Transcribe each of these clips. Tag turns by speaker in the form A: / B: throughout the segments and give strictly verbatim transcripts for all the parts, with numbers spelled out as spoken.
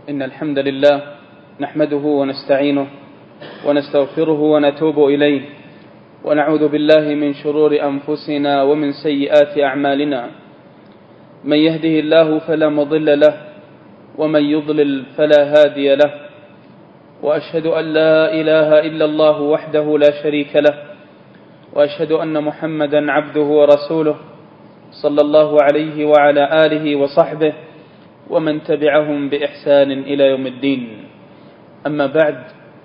A: إن الحمد لله نحمده ونستعينه ونستغفره ونتوب إليه ونعوذ بالله من شرور أنفسنا ومن سيئات أعمالنا. من يهده الله فلا مضل له ومن يضلل فلا هادي له، وأشهد أن لا إله إلا الله وحده لا شريك له، وأشهد أن محمدا عبده ورسوله صلى الله عليه وعلى آله وصحبه ومن تبعهم بإحسان إلى يوم الدين. أما بعد،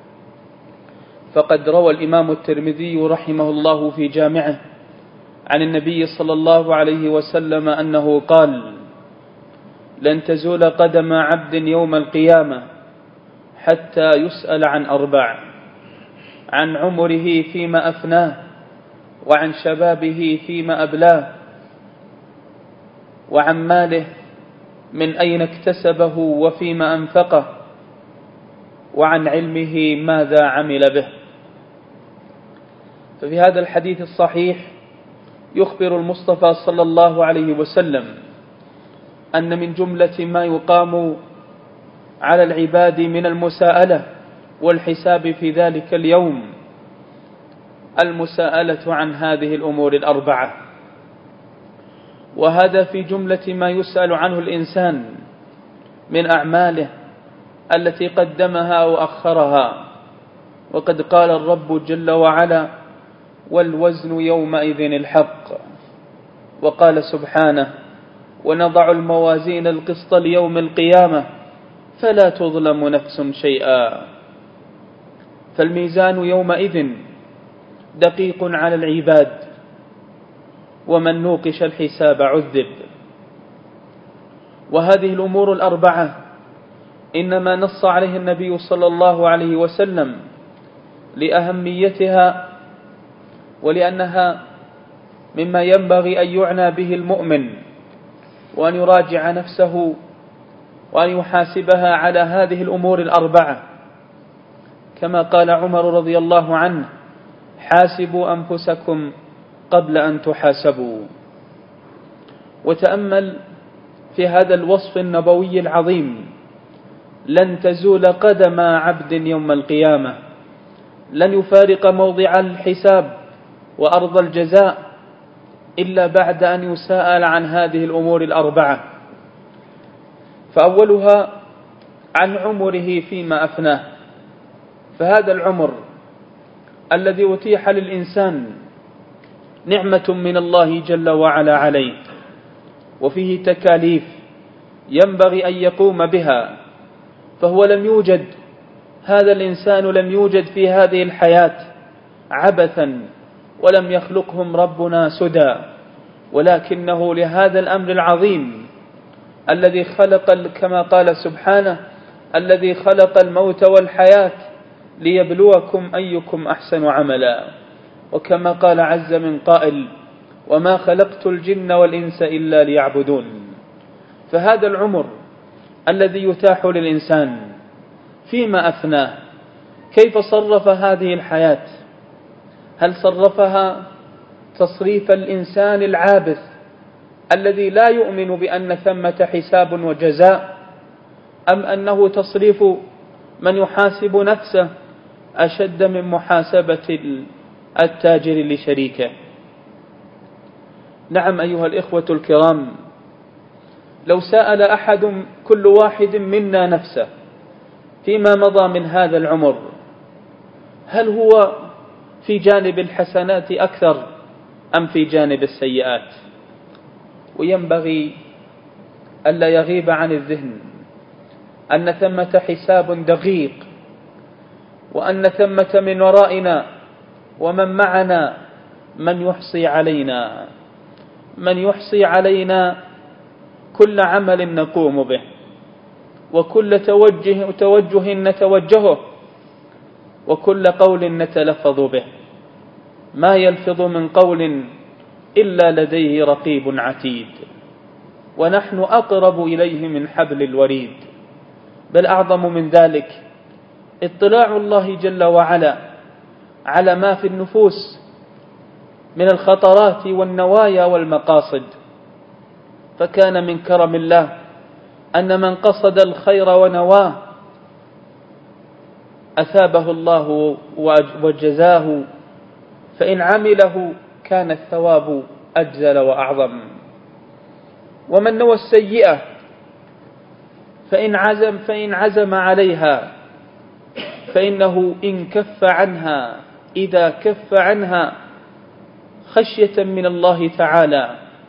A: فقد روى الإمام الترمذي رحمه الله في جامعه عن النبي صلى الله عليه وسلم أنه قال: لن تزول قدم عبد يوم القيامة حتى يسأل عن أربع: عن عمره فيما أفناه، وعن شبابه فيما أبلاه، وعن ماله من أين اكتسبه وفيما أنفقه، وعن علمه ماذا عمل به. ففي هذا الحديث الصحيح يخبر المصطفى صلى الله عليه وسلم أن من جملة ما يقام على العباد من المساءلة والحساب في ذلك اليوم المساءلة عن هذه الأمور الأربعة، وهذا في جملة ما يسأل عنه الإنسان من أعماله التي قدمها وأخرها. وقد قال الرب جل وعلا: والوزن يومئذ الحق. وقال سبحانه: ونضع الموازين القسط ليوم القيامة فلا تظلم نفس شيئا. فالميزان يومئذ دقيق على العباد، ومن نوقش الحساب عذب. وهذه الأمور الأربعة إنما نص عليها النبي صلى الله عليه وسلم لأهميتها، ولأنها مما ينبغي أن يعنى به المؤمن، وأن يراجع نفسه وأن يحاسبها على هذه الأمور الأربعة، كما قال عمر رضي الله عنه: حاسبوا أنفسكم قبل أن تحاسبوا. وتأمل في هذا الوصف النبوي العظيم: لن تزول قدم عبد يوم القيامة، لن يفارق موضع الحساب وأرض الجزاء إلا بعد أن يسأل عن هذه الأمور الأربعة. فأولها عن عمره فيما أفناه. فهذا العمر الذي أتيح للإنسان نعمة من الله جل وعلا عليه، وفيه تكاليف ينبغي أن يقوم بها، فهو لم يوجد هذا الإنسان لم يوجد في هذه الحياة عبثا، ولم يخلقهم ربنا سدى، ولكنه لهذا الأمر العظيم الذي خلق، كما قال سبحانه: الذي خلق الموت والحياة ليبلوكم أيكم أحسن عملا. وكما قال عز من قائل: وما خلقت الجن والإنس إلا ليعبدون. فهذا العمر الذي يتاح للإنسان فيما أفناه، كيف صرف هذه الحياة؟ هل صرفها تصريف الإنسان العابث الذي لا يؤمن بأن ثمة حساب وجزاء، أم أنه تصريف من يحاسب نفسه أشد من محاسبة التاجر لشريكه؟ نعم أيها الإخوة الكرام، لو سأل أحد كل واحد منا نفسه فيما مضى من هذا العمر، هل هو في جانب الحسنات أكثر أم في جانب السيئات؟ وينبغي ألا يغيب عن الذهن أن ثمة حساب دقيق، وأن ثمة من ورائنا ومن معنا من يحصي علينا من يحصي علينا كل عمل نقوم به، وكل توجه, توجه نتوجهه، وكل قول نتلفظ به. ما يلفظ من قول إلا لديه رقيب عتيد، ونحن أقرب إليه من حبل الوريد. بل أعظم من ذلك اطلاع الله جل وعلا على ما في النفوس من الخطرات والنوايا والمقاصد. فكان من كرم الله أن من قصد الخير ونواه أثابه الله وجزاه، فإن عمله كان الثواب أجزل وأعظم. ومن نوى السيئة فإن عزم فإن عزم عليها فإنه إن كف عنها إذا كف عنها خشية من الله تعالى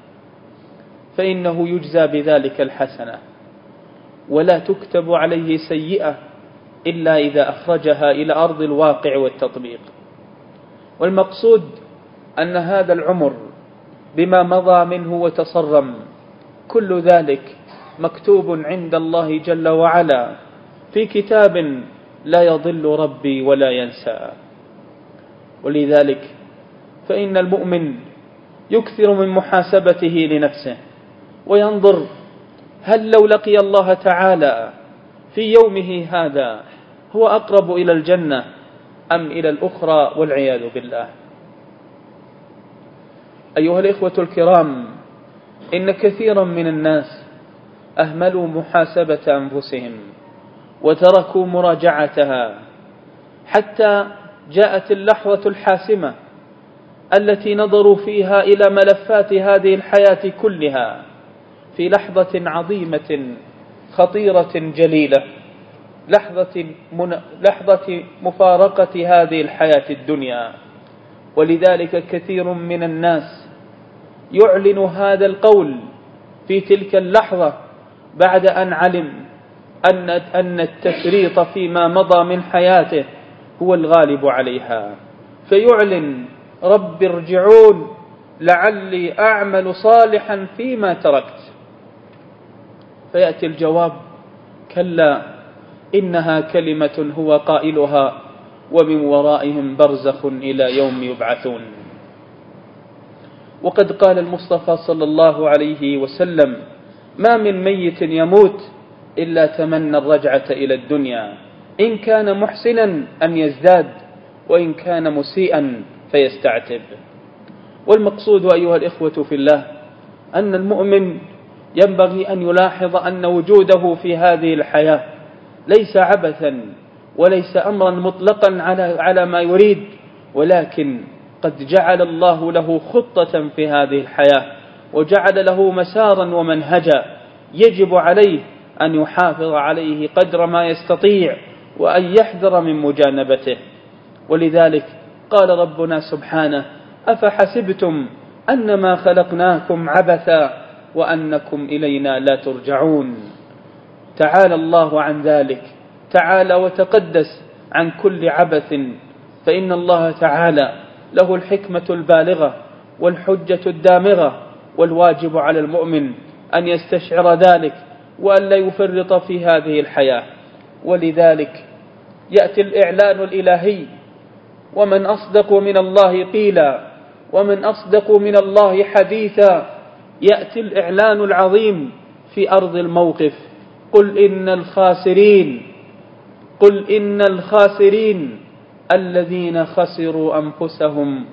A: فإنه يجزى بذلك الحسنة، ولا تكتب عليه سيئة إلا إذا أخرجها إلى أرض الواقع والتطبيق. والمقصود أن هذا العمر بما مضى منه وتصرم كل ذلك مكتوب عند الله جل وعلا في كتاب لا يضل ربي ولا ينسى. ولذلك فإن المؤمن يكثر من محاسبته لنفسه وينظر هل لو لقي الله تعالى في يومه هذا هو أقرب إلى الجنة أم إلى الأخرى، والعياذ بالله. أيها الإخوة الكرام، إن كثيرا من الناس أهملوا محاسبة أنفسهم وتركوا مراجعتها حتى جاءت اللحظة الحاسمة التي نظروا فيها إلى ملفات هذه الحياة كلها في لحظة عظيمة خطيرة جليلة، لحظة من لحظة مفارقة هذه الحياة الدنيا. ولذلك كثير من الناس يعلن هذا القول في تلك اللحظة بعد أن علم أن أن التفريط فيما مضى من حياته هو الغالب عليها، فيعلن رب ارجعون لعلي أعمل صالحا فيما تركت. فيأتي الجواب: كلا إنها كلمة هو قائلها ومن ورائهم برزخ إلى يوم يبعثون. وقد قال المصطفى صلى الله عليه وسلم: ما من ميت يموت إلا تمنى الرجعة إلى الدنيا، إن كان محسنا أن يزداد وإن كان مسيئا فيستعتب. والمقصود أيها الإخوة في الله أن المؤمن ينبغي أن يلاحظ أن وجوده في هذه الحياة ليس عبثا وليس أمرا مطلقا على على ما يريد، ولكن قد جعل الله له خطة في هذه الحياة وجعل له مسارا ومنهجا يجب عليه أن يحافظ عليه قدر ما يستطيع وأن يحذر من مجانبته. ولذلك قال ربنا سبحانه: أفحسبتم أنما خلقناكم عبثا وأنكم إلينا لا ترجعون. تعالى الله عن ذلك، تعالى وتقدس عن كل عبث، فإن الله تعالى له الحكمة البالغة والحجة الدامغة، والواجب على المؤمن أن يستشعر ذلك وأن لا يفرط في هذه الحياة. ولذلك يأتي الإعلان الإلهي: ومن أصدق من الله قيلا ومن أصدق من الله حديثا. يأتي الإعلان العظيم في أرض الموقف: قل إن الخاسرين قل إن الخاسرين الذين خسروا أنفسهم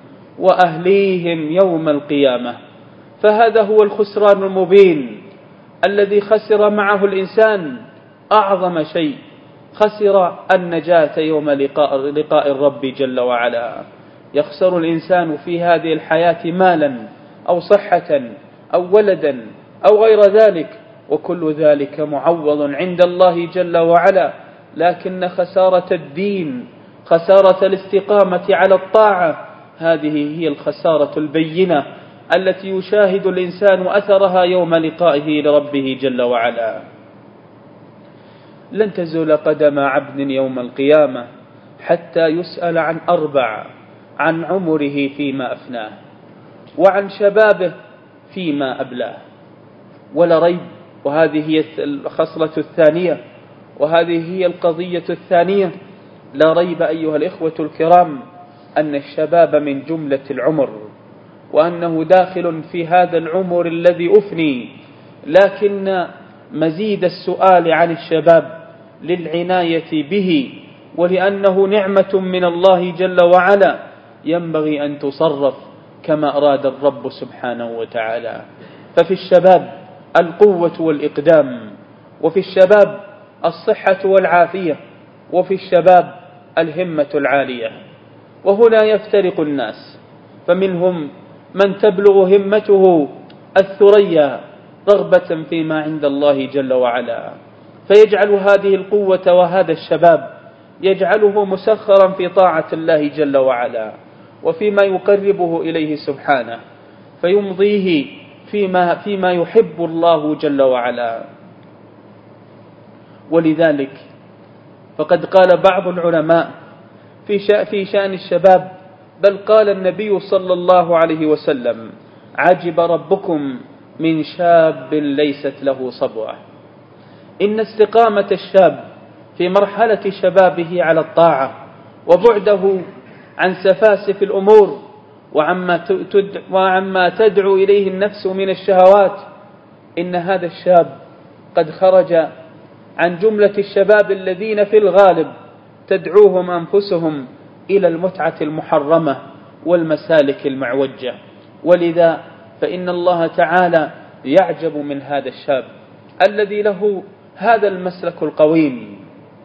A: وأهليهم يوم القيامة. فهذا هو الخسران المبين الذي خسر معه الإنسان أعظم شيء، خسر النجاة يوم لقاء, لقاء الرب جل وعلا. يخسر الإنسان في هذه الحياة مالا أو صحة أو ولدا أو غير ذلك، وكل ذلك معوض عند الله جل وعلا، لكن خسارة الدين، خسارة الاستقامة على الطاعة، هذه هي الخسارة البينة التي يشاهد الإنسان أثرها يوم لقائه لربه جل وعلا. لن تزول قدم عبد يوم القيامة حتى يسأل عن أربع: عن عمره فيما أفناه، وعن شبابه فيما أبلاه. ولا ريب، وهذه هي الخصلة الثانية، وهذه هي القضية الثانية، لا ريب أيها الإخوة الكرام أن الشباب من جملة العمر، وأنه داخل في هذا العمر الذي أفني، لكن مزيد السؤال عن الشباب للعناية به، ولأنه نعمة من الله جل وعلا ينبغي أن تصرف كما أراد الرب سبحانه وتعالى. ففي الشباب القوة والإقدام، وفي الشباب الصحة والعافية، وفي الشباب الهمة العالية. وهنا يفترق الناس، فمنهم من تبلغ همته الثريا رغبة فيما عند الله جل وعلا، فيجعل هذه القوة وهذا الشباب يجعله مسخرا في طاعة الله جل وعلا وفيما يقربه إليه سبحانه، فيمضيه فيما, فيما يحب الله جل وعلا. ولذلك فقد قال بعض العلماء في شأن الشباب، بل قال النبي صلى الله عليه وسلم: عجب ربكم من شاب ليست له صبوة. إن استقامة الشاب في مرحلة شبابه على الطاعة وبعده عن سفاسف الأمور وعما تدعو إليه النفس من الشهوات، إن هذا الشاب قد خرج عن جملة الشباب الذين في الغالب تدعوهم أنفسهم إلى المتعة المحرمة والمسالك المعوجة. ولذا فإن الله تعالى يعجب من هذا الشاب الذي له هذا المسلك القويم.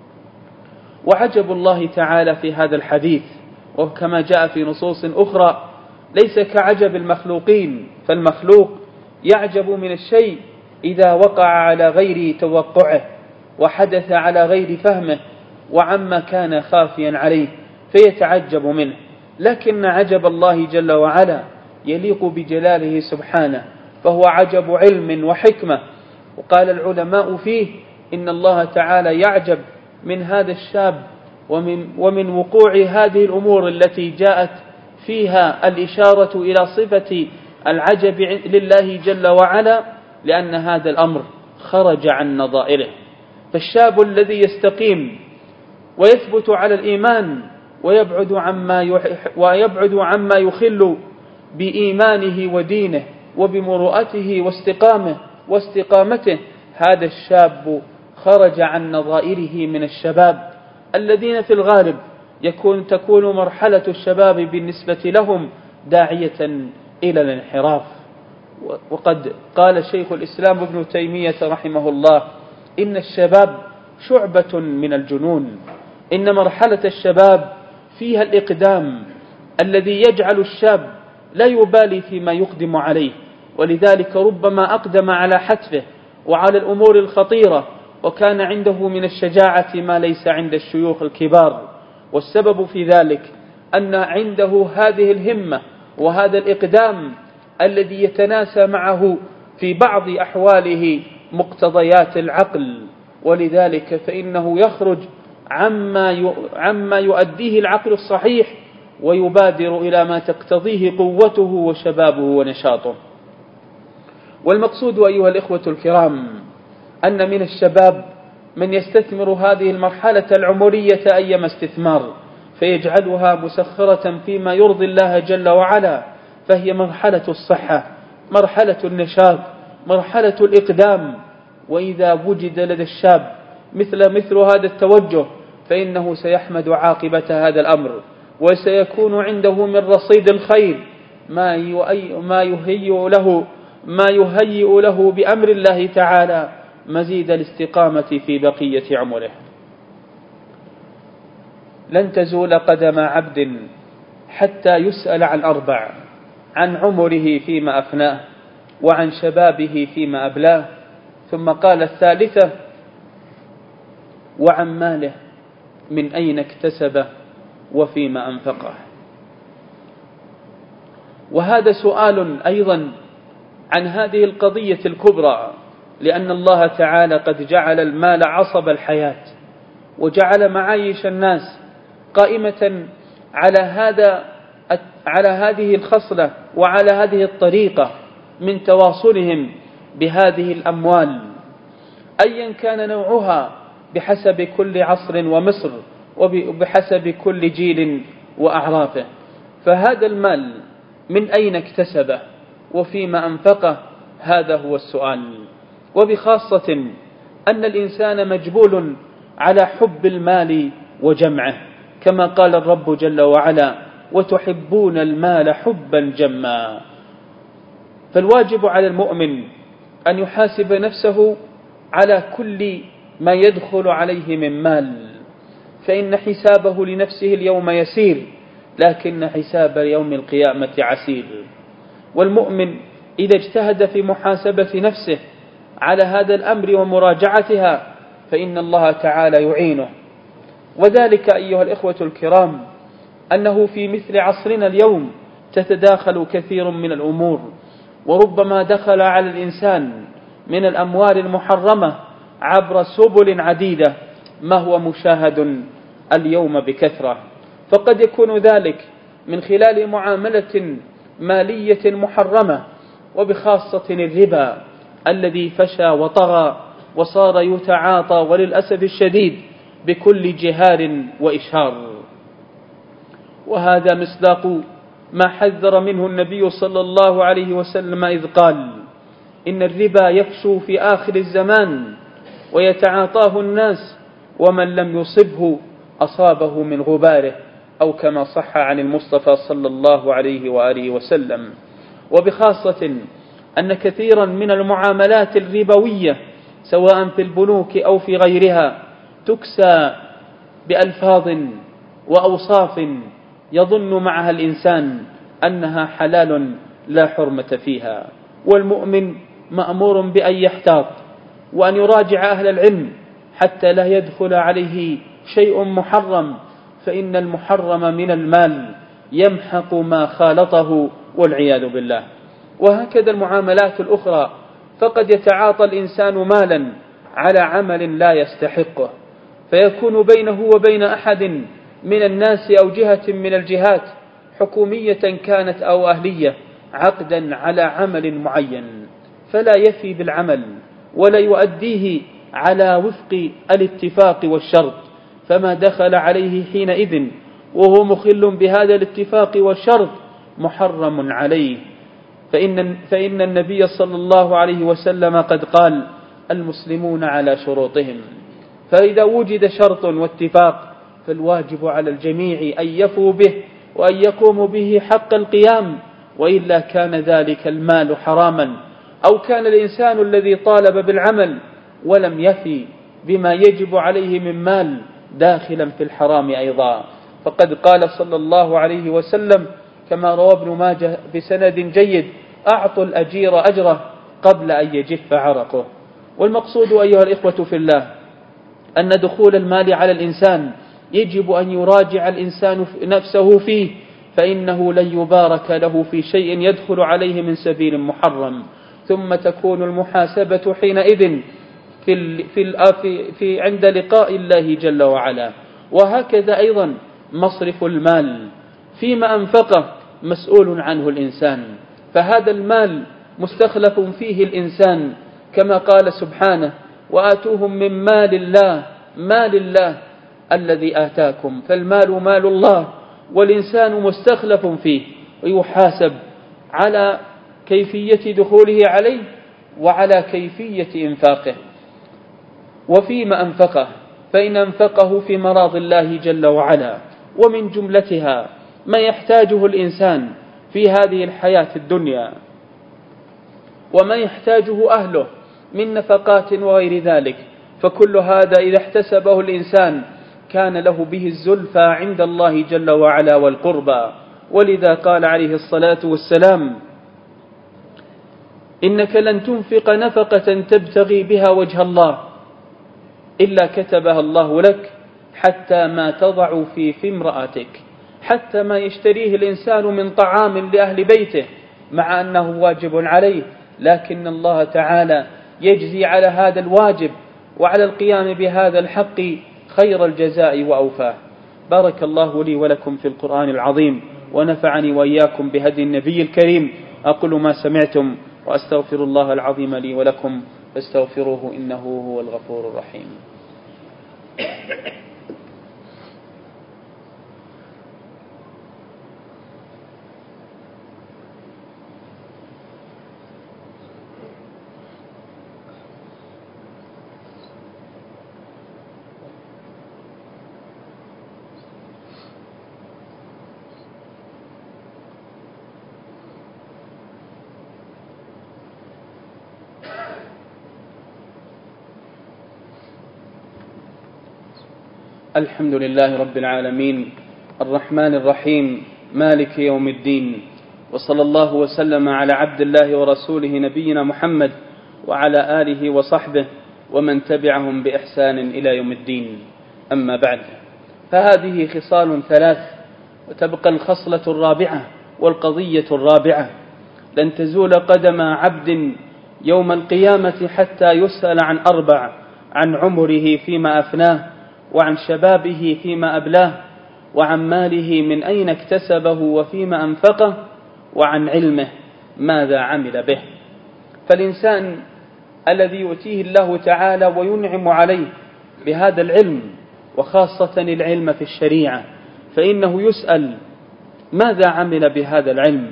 A: وعجب الله تعالى في هذا الحديث، وكما جاء في نصوص أخرى، ليس كعجب المخلوقين، فالمخلوق يعجب من الشيء إذا وقع على غير توقعه وحدث على غير فهمه وعما كان خافيا عليه فيتعجب منه، لكن عجب الله جل وعلا يليق بجلاله سبحانه، فهو عجب علم وحكمة. وقال العلماء فيه إن الله تعالى يعجب من هذا الشاب ومن, ومن وقوع هذه الأمور التي جاءت فيها الإشارة إلى صفة العجب لله جل وعلا، لأن هذا الأمر خرج عن نظائره. فالشاب الذي يستقيم ويثبت على الإيمان ويبعد عما ويبعد عما يخل بإيمانه ودينه وبمروءته واستقامه واستقامته، هذا الشاب خرج عن نظائره من الشباب الذين في الغالب يكون تكون مرحلة الشباب بالنسبة لهم داعية إلى الانحراف. وقد قال شيخ الإسلام ابن تيمية رحمه الله: إن الشباب شعبة من الجنون. إن مرحلة الشباب فيها الإقدام الذي يجعل الشاب لا يبالي فيما يقدم عليه، ولذلك ربما أقدم على حتفه وعلى الأمور الخطيرة، وكان عنده من الشجاعة ما ليس عند الشيوخ الكبار. والسبب في ذلك أن عنده هذه الهمة وهذا الإقدام الذي يتناسى معه في بعض أحواله مقتضيات العقل، ولذلك فإنه يخرج عما عما يؤديه العقل الصحيح ويبادر إلى ما تقتضيه قوته وشبابه ونشاطه. والمقصود أيها الإخوة الكرام أن من الشباب من يستثمر هذه المرحلة العمرية أيما استثمار فيجعلها مسخرة فيما يرضي الله جل وعلا، فهي مرحلة الصحة، مرحلة النشاط، مرحلة الإقدام. وإذا وجد لدى الشاب مثل مثل هذا التوجه فإنه سيحمد عاقبة هذا الأمر، وسيكون عنده من رصيد الخير ما ما يهيئ له ما يهيئ له بأمر الله تعالى مزيد الاستقامة في بقية عمره. لن تزول قدم عبد حتى يسأل عن أربع: عن عمره فيما أفناه، وعن شبابه فيما أبلاه، ثم قال الثالثة: وعن ماله من أين اكتسبه وفيما أنفقه. وهذا سؤال أيضا عن هذه القضية الكبرى، لأن الله تعالى قد جعل المال عصب الحياة، وجعل معايش الناس قائمة على هذا على هذه الخصلة وعلى هذه الطريقة من تواصلهم بهذه الأموال أيا كان نوعها، بحسب كل عصر ومصر وبحسب كل جيل وأعرافه. فهذا المال من أين اكتسبه وفيما أنفقه؟ هذا هو السؤال. وبخاصة أن الإنسان مجبول على حب المال وجمعه، كما قال الرب جل وعلا: وتحبون المال حبا جما. فالواجب على المؤمن أن يحاسب نفسه على كل ما يدخل عليه من مال، فإن حسابه لنفسه اليوم يسير، لكن حساب يوم القيامة عسير. والمؤمن إذا اجتهد في محاسبة نفسه على هذا الأمر ومراجعتها فإن الله تعالى يعينه. وذلك أيها الإخوة الكرام أنه في مثل عصرنا اليوم تتداخل كثير من الأمور، وربما دخل على الإنسان من الأموال المحرمة عبر سبل عديدة ما هو مشاهد اليوم بكثرة، فقد يكون ذلك من خلال معاملة مالية محرمة، وبخاصة الربا الذي فشى وطغى وصار يتعاطى وللأسف الشديد بكل جهار وإشهار. وهذا مصداق ما حذر منه النبي صلى الله عليه وسلم إذ قال: إن الربا يفشو في آخر الزمان ويتعاطاه الناس، ومن لم يصبه أصابه من غباره، أو كما صح عن المصطفى صلى الله عليه وآله وسلم. وبخاصة أن كثيرا من المعاملات الربوية سواء في البنوك أو في غيرها تكسى بألفاظ وأوصاف يظن معها الإنسان أنها حلال لا حرمة فيها. والمؤمن مأمور بأن يحتاط وأن يراجع أهل العلم حتى لا يدخل عليه شيء محرم، فإن المحرم من المال يمحق ما خالطه والعياذ بالله. وهكذا المعاملات الأخرى، فقد يتعاطى الإنسان مالا على عمل لا يستحقه، فيكون بينه وبين أحد من الناس أو جهة من الجهات حكومية كانت أو أهلية عقدا على عمل معين، فلا يفي بالعمل ولا يؤديه على وفق الاتفاق والشرط، فما دخل عليه حينئذ وهو مخل بهذا الاتفاق والشرط محرم عليه. فإن, فإن النبي صلى الله عليه وسلم قد قال: المسلمون على شروطهم، فإذا وجد شرط واتفاق فالواجب على الجميع أن يفوا به وأن يقوموا به حق القيام، وإلا كان ذلك المال حراما، أو كان الإنسان الذي طالب بالعمل ولم يفي بما يجب عليه من مال داخلا في الحرام أيضا. فقد قال صلى الله عليه وسلم كما روى ابن ماجه بسند جيد: أعطوا الأجير أجره قبل أن يجف عرقه. والمقصود أيها الإخوة في الله أن دخول المال على الإنسان يجب أن يراجع الإنسان نفسه فيه، فإنه لن يبارك له في شيء يدخل عليه من سبيل محرم، ثم تكون المحاسبة حينئذ في, في, في عند لقاء الله جل وعلا. وهكذا أيضا مصرف المال فيما أنفقه مسؤول عنه الإنسان، فهذا المال مستخلف فيه الإنسان كما قال سبحانه: وآتوهم من مال الله مال الله الذي آتاكم، فالمال مال الله، والإنسان مستخلف فيه ويحاسب على كيفية دخوله عليه وعلى كيفية إنفاقه. وفيما أنفقه، فإن أنفقه في مراض الله جل وعلا، ومن جملتها ما يحتاجه الإنسان في هذه الحياة الدنيا وما يحتاجه أهله من نفقات وغير ذلك، فكل هذا إذا احتسبه الإنسان كان له به الزلفى عند الله جل وعلا والقربى. ولذا قال عليه الصلاة والسلام: إنك لن تنفق نفقة تبتغي بها وجه الله إلا كتبها الله لك حتى ما تضع في في امرأتك، حتى ما يشتريه الإنسان من طعام لأهل بيته مع أنه واجب عليه، لكن الله تعالى يجزي على هذا الواجب وعلى القيام بهذا الحق خير الجزاء وأوفاه. بارك الله لي ولكم في القرآن العظيم، ونفعني وإياكم بهدي النبي الكريم. أقول ما سمعتم وأستغفر الله العظيم لي ولكم فاستغفروه إنه هو الغفور الرحيم. الحمد لله رب العالمين الرحمن الرحيم مالك يوم الدين، وصلى الله وسلم على عبد الله ورسوله نبينا محمد وعلى آله وصحبه ومن تبعهم بإحسان إلى يوم الدين. أما بعد، فهذه خصال ثلاث، وتبقى الخصلة الرابعة والقضية الرابعة: لن تزول قدم عبد يوم القيامة حتى يسأل عن أربع: عن عمره فيما أفناه، وعن شبابه فيما أبلاه، وعن ماله من أين اكتسبه وفيما أنفقه، وعن علمه ماذا عمل به. فالإنسان الذي يؤتيه الله تعالى وينعم عليه بهذا العلم، وخاصة العلم في الشريعة، فإنه يسأل ماذا عمل بهذا العلم،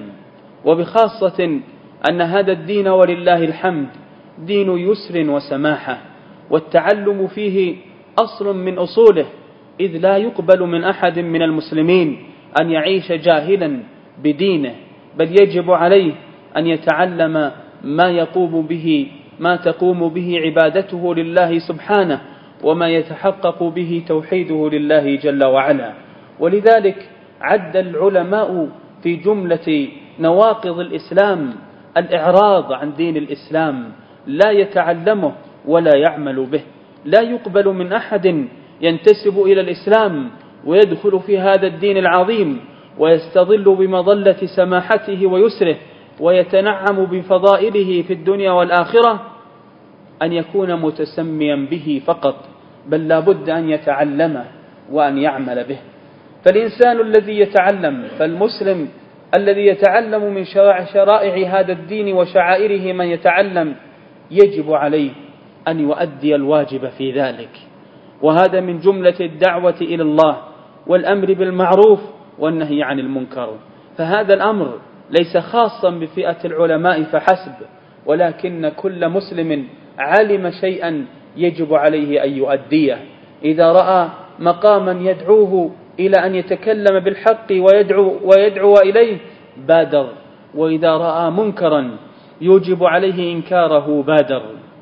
A: وبخاصة أن هذا الدين ولله الحمد دين يسر وسماحة، والتعلم فيه أصل من أصوله، إذ لا يقبل من أحد من المسلمين أن يعيش جاهلا بدينه، بل يجب عليه أن يتعلم ما يقوم به ما تقوم به عبادته لله سبحانه، وما يتحقق به توحيده لله جل وعلا. ولذلك عد العلماء في جملة نواقض الإسلام الإعراض عن دين الإسلام، لا يتعلمه ولا يعمل به. لا يقبل من أحد ينتسب إلى الإسلام ويدخل في هذا الدين العظيم ويستظل بمظلة سماحته ويسره ويتنعم بفضائله في الدنيا والآخرة أن يكون متسميا به فقط، بل لا بد أن يتعلمه وأن يعمل به. فالإنسان الذي يتعلم، فالمسلم الذي يتعلم من شرائع هذا الدين وشعائره من يتعلم، يجب عليه أن يؤدي الواجب في ذلك. وهذا من جملة الدعوة إلى الله والأمر بالمعروف والنهي عن المنكر. فهذا الأمر ليس خاصا بفئة العلماء فحسب، ولكن كل مسلم علم شيئا يجب عليه أن يؤديه. إذا رأى مقاما يدعوه إلى أن يتكلم بالحق ويدعو, ويدعو إليه بادر، وإذا رأى منكرا يوجب عليه إنكاره بادر.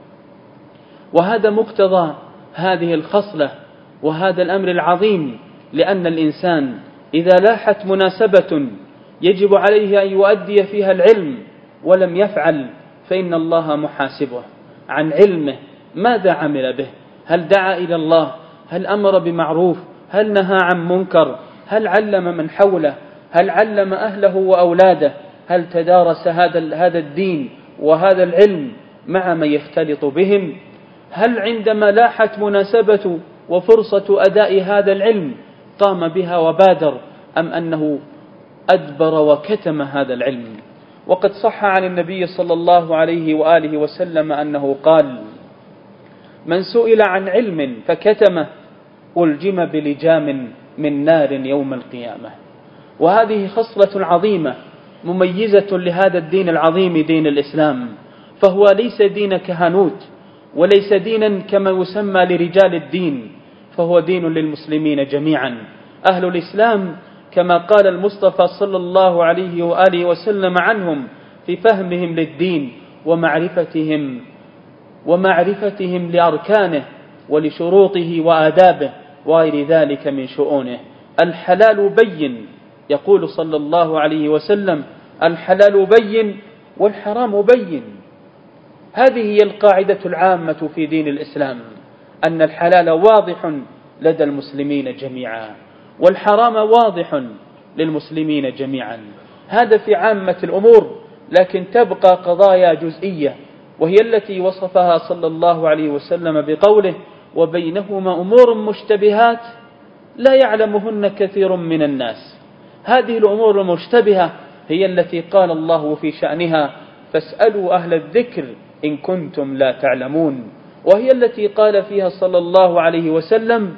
A: وهذا مقتضى هذه الخصلة وهذا الأمر العظيم، لأن الإنسان إذا لاحت مناسبة يجب عليه أن يؤدي فيها العلم ولم يفعل، فإن الله محاسبه عن علمه ماذا عمل به. هل دعا إلى الله؟ هل أمر بمعروف؟ هل نهى عن منكر؟ هل علم من حوله؟ هل علم أهله وأولاده؟ هل تدارس هذا هذا الدين وهذا العلم مع من يختلط بهم؟ هل عندما لاحت مناسبة وفرصة أداء هذا العلم قام بها وبادر، أم أنه أدبر وكتم هذا العلم؟ وقد صح عن النبي صلى الله عليه وآله وسلم أنه قال: من سئل عن علم فكتمه ألجم بلجام من نار يوم القيامة. وهذه خصلة عظيمة مميزة لهذا الدين العظيم دين الإسلام، فهو ليس دين كهنوت وليس دينا كما يسمى لرجال الدين، فهو دين للمسلمين جميعا. أهل الإسلام كما قال المصطفى صلى الله عليه وآله وسلم عنهم في فهمهم للدين ومعرفتهم ومعرفتهم لأركانه ولشروطه وآدابه وغير ذلك من شؤونه: الحلال بين، يقول صلى الله عليه وسلم: الحلال بين والحرام بين. هذه هي القاعدة العامة في دين الإسلام، أن الحلال واضح لدى المسلمين جميعا، والحرام واضح للمسلمين جميعا. هذا في عامة الأمور، لكن تبقى قضايا جزئية، وهي التي وصفها صلى الله عليه وسلم بقوله: وبينهما أمور مشتبهات لا يعلمهن كثير من الناس. هذه الأمور المشتبهة هي التي قال الله في شأنها: فاسألوا أهل الذكر إن كنتم لا تعلمون. وهي التي قال فيها صلى الله عليه وسلم: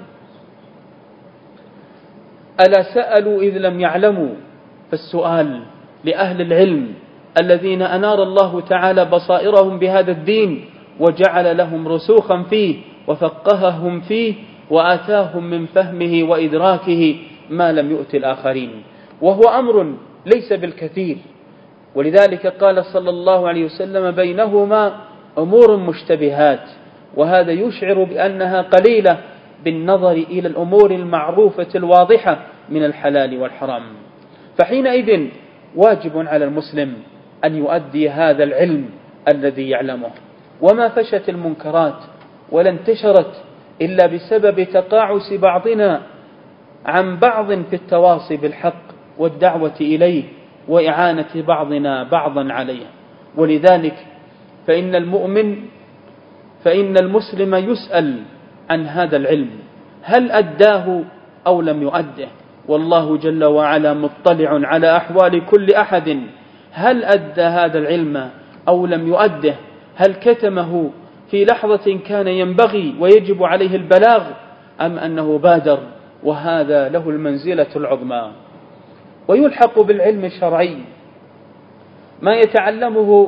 A: ألا سألوا إذ لم يعلموا. فالسؤال لأهل العلم الذين أنار الله تعالى بصائرهم بهذا الدين وجعل لهم رسوخا فيه وفقههم فيه وآتاهم من فهمه وإدراكه ما لم يؤت الآخرين، وهو أمر ليس بالكثير. ولذلك قال صلى الله عليه وسلم: بينهما أمور مشتبهات. وهذا يشعر بأنها قليلة بالنظر إلى الأمور المعروفة الواضحة من الحلال والحرام. فحينئذ واجب على المسلم أن يؤدي هذا العلم الذي يعلمه. وما فشت المنكرات ولا انتشرت إلا بسبب تقاعس بعضنا عن بعض في التواصي بالحق والدعوة إليه وإعانة بعضنا بعضا عليه. ولذلك فإن المؤمن فإن المسلم يسأل عن هذا العلم، هل أداه أو لم يؤده؟ والله جل وعلا مطلع على أحوال كل أحد، هل أدى هذا العلم أو لم يؤده؟ هل كتمه في لحظة كان ينبغي ويجب عليه البلاغ، أم أنه بادر؟ وهذا له المنزلة العظمى. ويلحق بالعلم الشرعي ما يتعلمه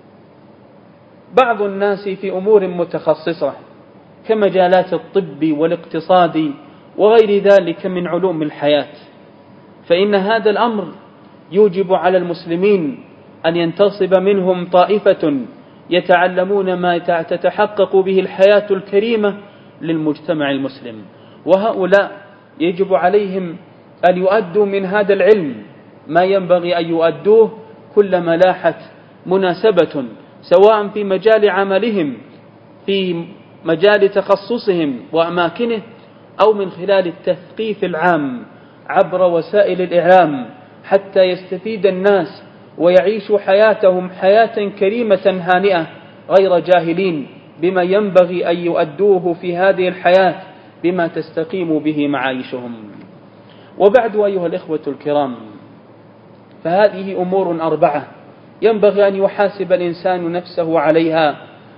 A: بعض الناس في أمور متخصصة كمجالات الطب والاقتصاد وغير ذلك من علوم الحياة، فإن هذا الأمر يوجب على المسلمين أن ينتصب منهم طائفة يتعلمون ما تتحقق به الحياة الكريمة للمجتمع المسلم، وهؤلاء يجب عليهم أن يؤدوا من هذا العلم ما ينبغي أن يؤدوه كلما لاحت مناسبة، سواء في مجال عملهم في مجال تخصصهم وأماكنه، أو من خلال التثقيف العام عبر وسائل الإعلام، حتى يستفيد الناس ويعيشوا حياتهم حياة كريمة هانئة غير جاهلين بما ينبغي أن يؤدوه في هذه الحياة بما تستقيم به معايشهم. وبعد أيها الإخوة الكرام، فهذه أمور أربعة ينبغي أن يحاسب الإنسان نفسه عليها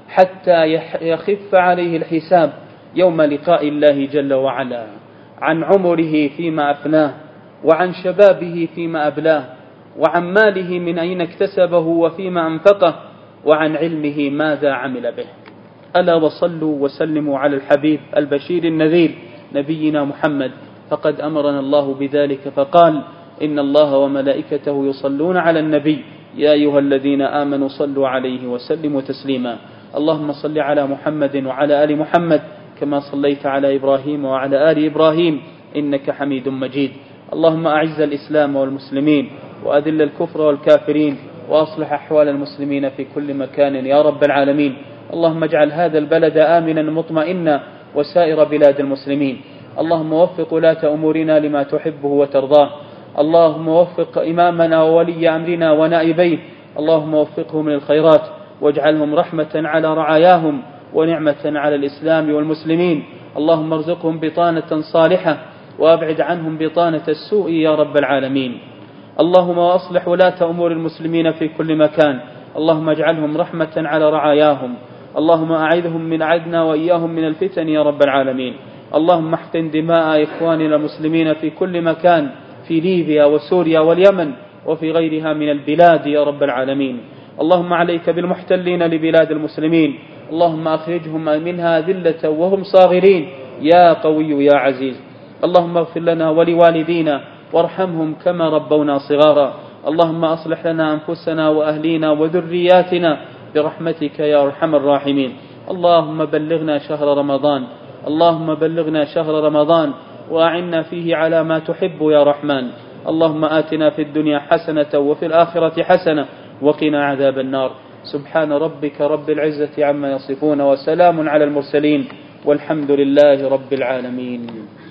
A: حتى يخف عليه الحساب يوم لقاء الله جل وعلا، عن عمره فيما أفناه، وعن شبابه فيما أبلاه، وعن ماله من أين اكتسبه وفيما أنفقه، وعن علمه ماذا عمل به. ألا وصلوا وسلموا على الحبيب البشير النذير نبينا محمد، فقد أمرنا الله بذلك فقال: إن الله وملائكته يصلون على النبي يا أيها الذين آمنوا صلوا عليه وسلموا تسليما. اللهم صل على محمد وعلى آل محمد كما صليت على إبراهيم وعلى آل إبراهيم إنك حميد مجيد. اللهم أعز الإسلام والمسلمين وأذل الكفر والكافرين وأصلح أحوال المسلمين في كل مكان يا رب العالمين. اللهم اجعل هذا البلد آمنا مطمئنا وسائر بلاد المسلمين. اللهم وفق ولاة أمورنا لما تحبه وترضاه. اللهم وفق إمامنا وولي أمرنا ونائبيه، اللهم وفقهم للخيرات واجعلهم رحمة على رعاياهم ونعمة على الإسلام والمسلمين. اللهم ارزقهم بطانة صالحة وأبعد عنهم بطانة السوء يا رب العالمين. اللهم وأصلح ولاة أمور المسلمين في كل مكان، اللهم اجعلهم رحمة على رعاياهم. اللهم أعذهم من عدنا وإياهم من الفتن يا رب العالمين. اللهم احقن دماء إخواننا المسلمين في كل مكان، في ليبيا وسوريا واليمن وفي غيرها من البلاد يا رب العالمين. اللهم عليك بالمحتلين لبلاد المسلمين، اللهم أخرجهم منها ذلة وهم صاغرين يا قوي يا عزيز. اللهم اغفر لنا ولوالدينا وارحمهم كما ربونا صغارا. اللهم أصلح لنا أنفسنا وأهلينا وذرياتنا برحمتك يا أرحم الراحمين. اللهم بلغنا شهر رمضان، اللهم بلغنا شهر رمضان وأعنا فيه على ما تحب يا رحمن. اللهم آتنا في الدنيا حسنة وفي الآخرة حسنة وقنا عذاب النار. سبحان ربك رب العزة عما يصفون وسلام على المرسلين والحمد لله رب العالمين.